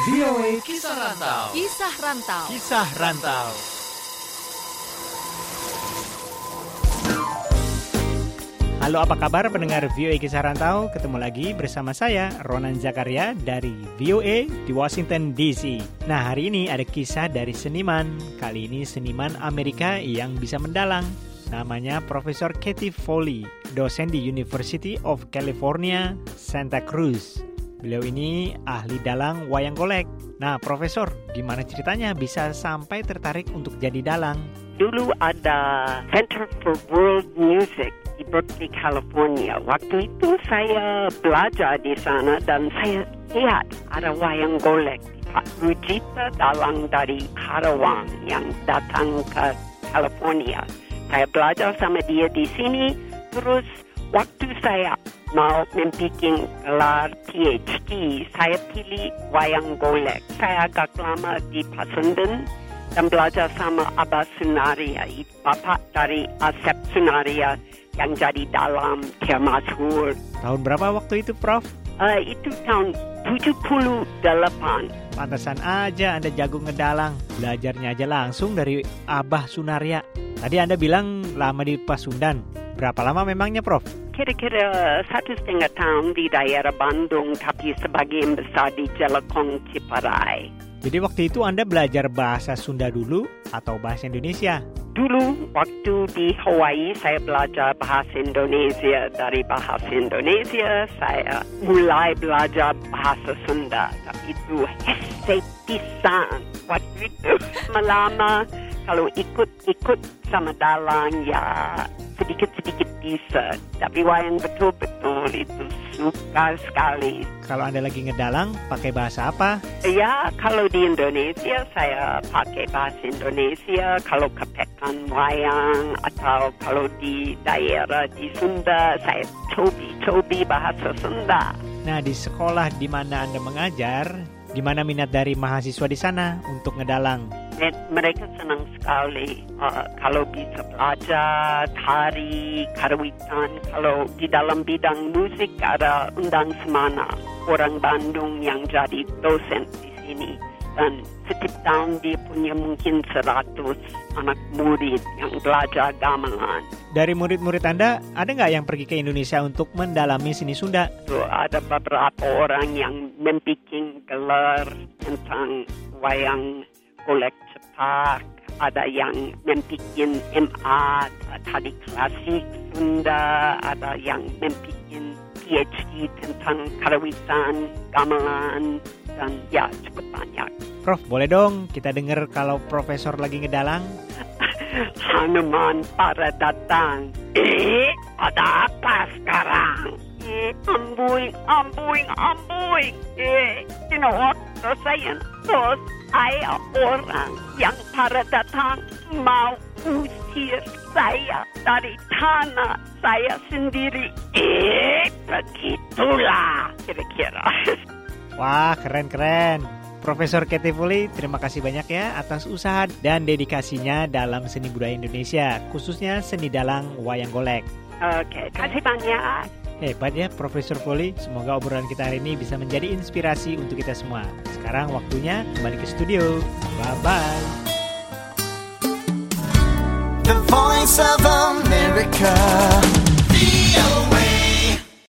VOA Kisah Rantau. Kisah Rantau. Kisah Rantau. Halo, apa kabar pendengar VOA Kisah Rantau? Ketemu lagi bersama saya, Ronan Zakaria dari VOA di Washington DC. Nah, hari ini ada kisah dari seniman. Kali ini seniman Amerika yang bisa mendalang. Namanya Profesor Katie Foley, dosen di University of California, Santa Cruz. Beliau ini ahli dalang wayang golek. Nah, Profesor, gimana ceritanya bisa sampai tertarik untuk jadi dalang? Dulu ada Center for World Music di Berkeley, California. Waktu itu saya belajar di sana dan saya lihat ada wayang golek. Pak Rujita dalang dari Karawang yang datang ke California. Saya belajar sama dia di sini. Terus waktu saya mau membuat gelar PhD, saya pilih wayang golek. Saya agak lama di Pasundan dan belajar sama Abah Sunaria, bapak dari Asep Sunaria yang jadi dalam Tiamasul. Tahun berapa waktu itu, Prof? Itu tahun 78. Pantesan aja Anda jago ngedalang. Belajarnya aja langsung dari Abah Sunaria. Tadi Anda bilang lama di Pasundan. Berapa lama memangnya, Prof? Kira-kira 1,5 tahun di daerah Bandung, tapi sebagian besar di Jelekong, Ciparai. Jadi waktu itu Anda belajar bahasa Sunda dulu atau bahasa Indonesia? Dulu waktu di Hawaii saya belajar bahasa Indonesia. Dari bahasa Indonesia saya mulai belajar bahasa Sunda. Tapi itu pisan waktu itu. Lama kalau ikut sama dalang ya sedikit-sedikit bisa. Tapi wayang betul-betul itu suka sekali. Kalau Anda lagi ngedalang, pakai bahasa apa? Ya, kalau di Indonesia saya pakai bahasa Indonesia. Kalau kepekan wayang atau kalau di daerah di Sunda, saya cobi bahasa Sunda. Nah, di sekolah di mana Anda mengajar, di mana minat dari mahasiswa di sana untuk ngedalang? Mereka senang sekali kalau bisa belajar tari, karawitan. Kalau di dalam bidang musik ada Undang Semana, orang Bandung yang jadi dosen di sini. Dan setiap tahun dia punya mungkin 100 anak murid yang belajar gamelan. Dari murid-murid Anda, ada nggak yang pergi ke Indonesia untuk mendalami seni Sunda? Ada beberapa orang yang membuat gelar tentang wayang golek cepak, ada yang membuat MA tari klasik Sunda, ada yang membuat PhD tentang karawitan, gamelan, dan ya cukup banyak. Prof, boleh dong kita dengar kalau Profesor lagi ngedalang? Hanuman para datang. Ada apa sekarang? Ambuing. Rasain terus saya orang yang para datang mau usir saya dari tanah saya sendiri. Begitulah kira-kira. Wah, keren. Profesor Katie Foley, terima kasih banyak ya atas usaha dan dedikasinya dalam seni budaya Indonesia, khususnya seni dalang wayang golek. Oke, kasih banyak. Hebat ya Profesor Foley, semoga obrolan kita hari ini bisa menjadi inspirasi untuk kita semua. Sekarang waktunya kembali ke studio. Bye-bye. The Voice of America.